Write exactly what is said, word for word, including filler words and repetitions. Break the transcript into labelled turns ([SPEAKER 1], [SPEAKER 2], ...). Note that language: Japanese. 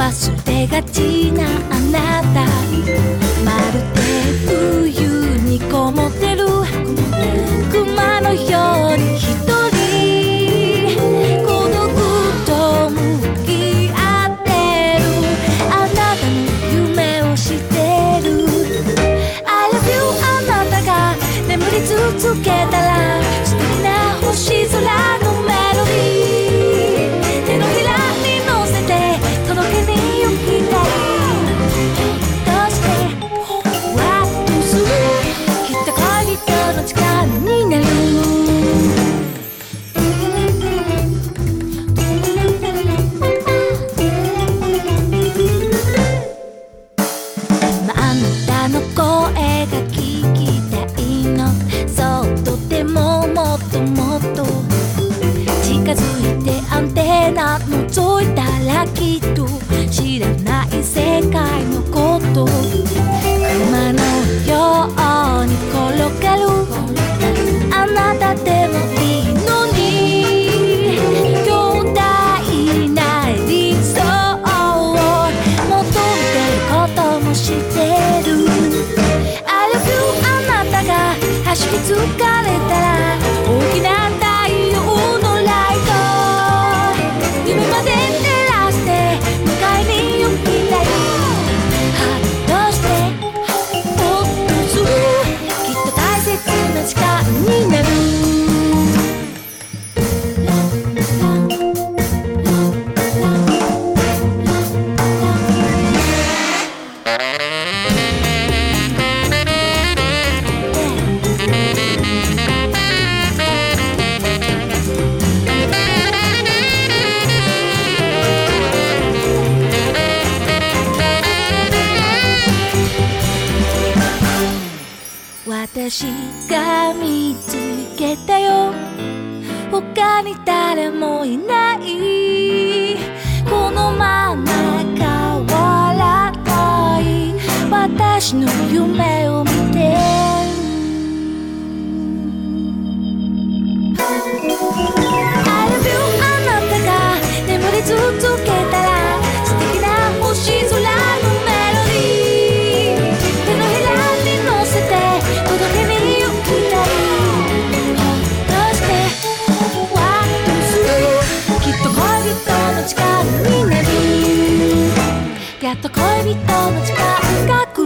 [SPEAKER 1] 忘れがちなあなた、まるで冬にこもってる熊のように一人孤独と向き合ってる。あなたの夢を知ってる。 I love you あなたが眠り続けたら素敵な星空のメロディー、手のひらに乗せて届けに行きたい。どうしてワッとする、きっと恋人の力になる。あなたの声が聞きたいの、そうとてももっともっと近づいてアンテナ覗いたらきっと知らない世界のこと、熊のように転がるあなたでもいいのに、強大な理想を求めてることも知ってる。 I love you あなたが走り疲れたら大きな太陽のライト、夢まで照らして迎えに行きたい。どうしてほっとする、きっと大切な力になる。私が見つけたよ、他に誰もいない。このまま変わらない私の夢を見て。 I love you あなたが眠り続けたら素敵な星空のメロディー、手のひらに乗せて届けに行きたい。どうしてワッとする、きっと恋人の力になる。やっと恋人の力が